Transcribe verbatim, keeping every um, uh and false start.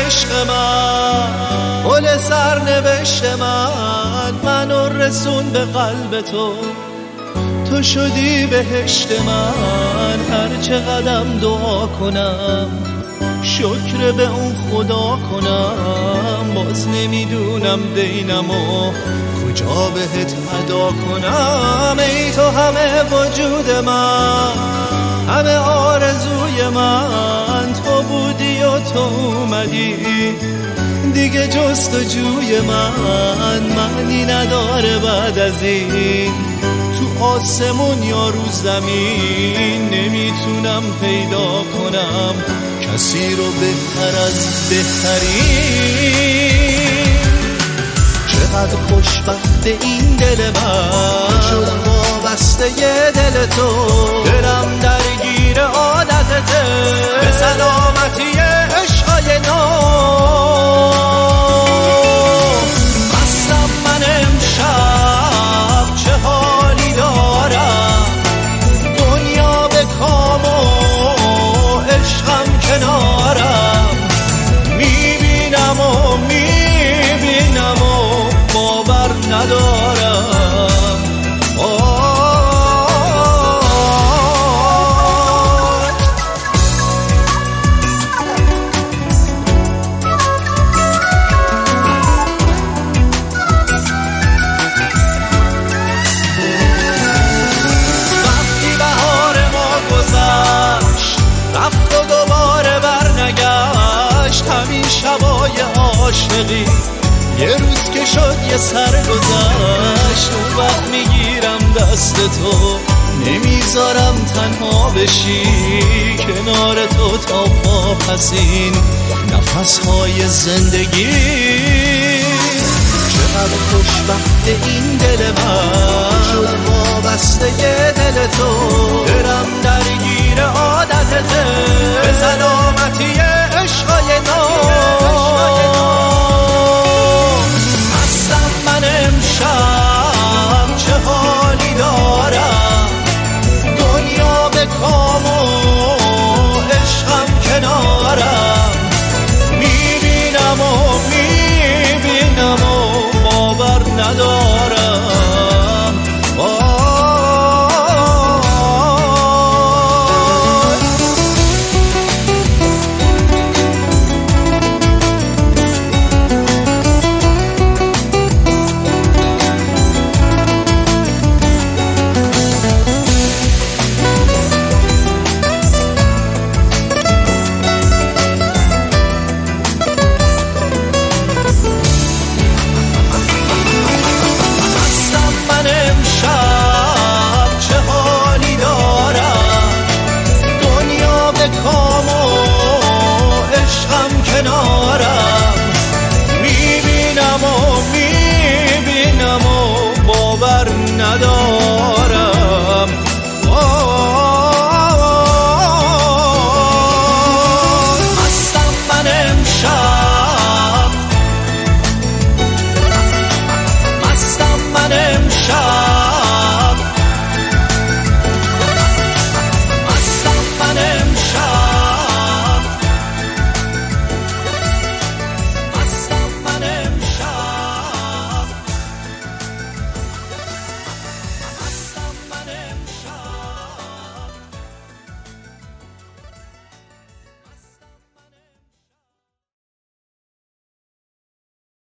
عشق من، گل سرنوشت من، منو رسون به قلب تو، تو شدی بهشت من. هر چه قدم دعا کنم شکر به اون خدا کنم، باز نمیدونم دینمو کجا بهت ادا کنم. ای تو همه وجود من، همه آرزوی من، تو بودی و تو اومدی، دیگه جستجوی من معنی نداره بعد از این. تو آسمون یا رو زمین نمیتونم پیدا کنم کسی رو بهتر از بهترین. چقدر خوشبخت این دل من شد وابسته ی دل تو، دلم درگیر عادتته به سلامتی عشقای نو. مستم من امشب چه حالی دارم، دنیا به کام و عشقم کنارم، میبینم و میبینم و باور ندارم. وقتی بهار ما گذشت رفت و دوباره برنگشت، همین شبای عاشقی یه روز که شد یه سر گذشت. اون وقت میگیرم دست تو، نمیذارم تنها بشی، کنار تو تا پا پسین نفسهای زندگی. چقدر خوشبخت این دل من شد وابسته ی دل تو، دلم درگیر عادتته به سلامتی عشقای نو. من امشب چه حالی دارم، دنیا به کام و عشقم کنارم، میبینم و میبینم و باور ندارم.